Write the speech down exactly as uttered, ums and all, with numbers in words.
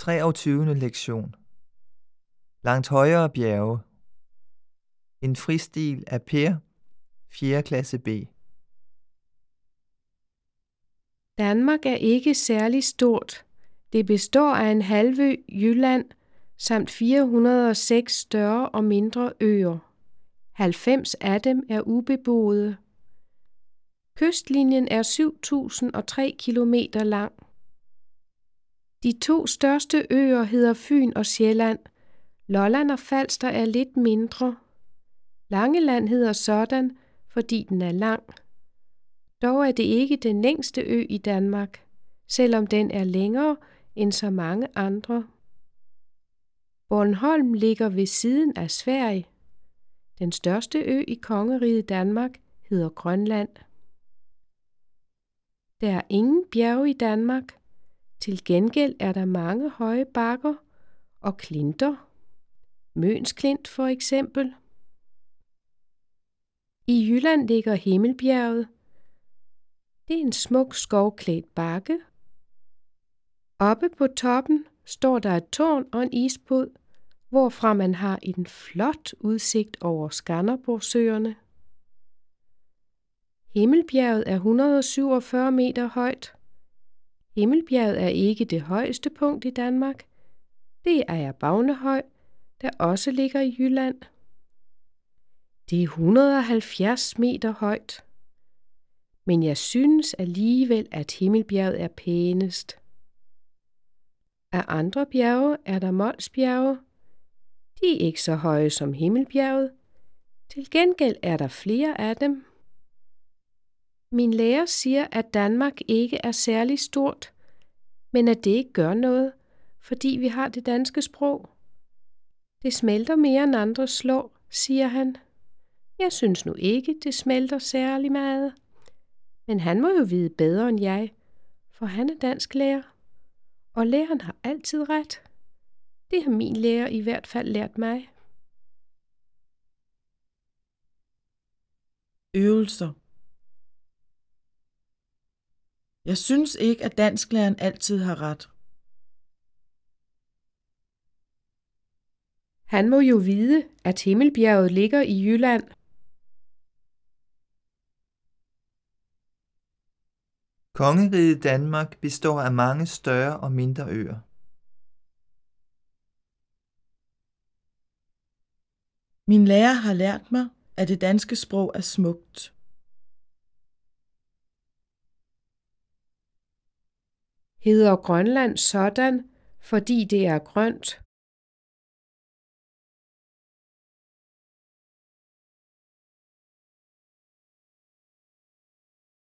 treogtyvende lektion. Langt højere bjerge. En fristil af Per, fjerde klasse B. Danmark er ikke særlig stort. Det består af en halvø, Jylland, samt fire hundrede og seks større og mindre øer. halvfems af dem er ubeboede. Kystlinjen er syv tusind og tre kilometer lang. De to største øer hedder Fyn og Sjælland. Lolland og Falster er lidt mindre. Langeland hedder sådan, fordi den er lang. Dog er det ikke den længste ø i Danmark, selvom den er længere end så mange andre. Bornholm ligger ved siden af Sverige. Den største ø i kongeriget Danmark hedder Grønland. Der er ingen bjerge i Danmark. Til gengæld er der mange høje bakker og klinter. Møns Klint for eksempel. I Jylland ligger Himmelbjerget. Det er en smuk skovklædt bakke. Oppe på toppen står der et tårn og en isbod, hvorfra man har en flot udsigt over Skanderborgsøerne. Himmelbjerget er et hundrede og syvogfyrre meter højt. Himmelbjerget er ikke det højeste punkt i Danmark. Det er Ejerbavnehøj, der også ligger i Jylland. Det er et hundrede og halvfjerds meter højt. Men jeg synes alligevel, at Himmelbjerget er pænest. Af andre bjerge er der Molsbjerge. De er ikke så høje som Himmelbjerget. Til gengæld er der flere af dem. Min lærer siger, at Danmark ikke er særlig stort, men at det ikke gør noget, fordi vi har det danske sprog. Det smelter mere end andre slår, siger han. Jeg synes nu ikke, det smelter særlig meget. Men han må jo vide bedre end jeg, for han er dansklærer. Og læreren har altid ret. Det har min lærer i hvert fald lært mig. Øvelser. Jeg synes ikke, at dansklæreren altid har ret. Han må jo vide, at Himmelbjerget ligger i Jylland. Kongeriget Danmark består af mange større og mindre øer. Min lærer har lært mig, at det danske sprog er smukt. Hedder Grønland sådan, fordi det er grønt?